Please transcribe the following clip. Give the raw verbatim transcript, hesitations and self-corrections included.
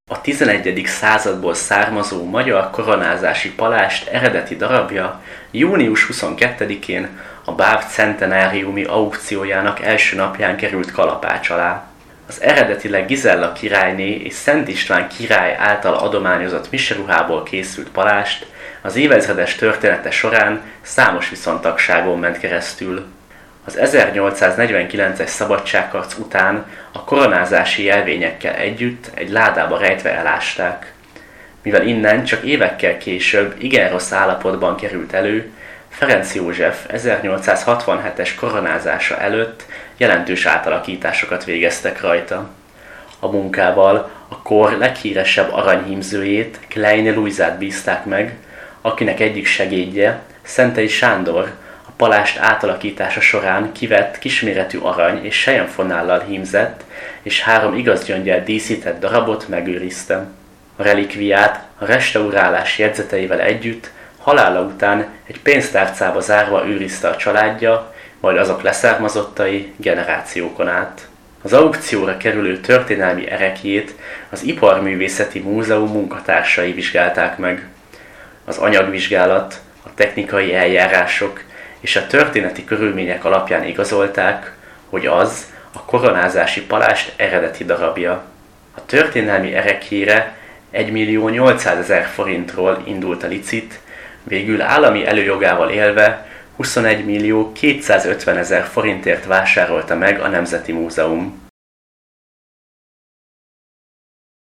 A tizenegyedik századból származó magyar koronázási palást eredeti darabja június huszonkettedikén a Báb centenáriumi aukciójának első napján került kalapács alá. Az eredetileg Gizella királyné és Szent István király által adományozott miseruhából készült palást az évezredes története során számos viszontagságon ment keresztül. Az ezernyolcszáznegyvenkilences szabadságharc után a koronázási jelvényekkel együtt egy ládába rejtve elásták. Mivel innen csak évekkel később igen rossz állapotban került elő, Ferenc József ezernyolcszázhatvanhetes koronázása előtt jelentős átalakításokat végeztek rajta. A munkával a kor leghíresebb aranyhímzőjét, Klein Luizát bízták meg, akinek egyik segédje, Szentei Sándor, a palást átalakítása során kivett kisméretű arany és selyemfonállal hímzett és három igazgyöngyel díszített darabot megőrizte. A relikviát a restaurálás jegyzeteivel együtt halála után egy pénztárcába zárva őrizte a családja, majd azok leszármazottai generációkon át. Az aukcióra kerülő történelmi ereklyét az Iparművészeti Múzeum munkatársai vizsgálták meg. Az anyagvizsgálat, a technikai eljárások és a történeti körülmények alapján igazolták, hogy az a koronázási palást eredeti darabja. A történelmi ereklyére egymillió nyolcszázezer forintról indult a licit, végül állami előjogával élve huszonegymillió kétszázötvenezer forintért vásárolta meg a Nemzeti Múzeum.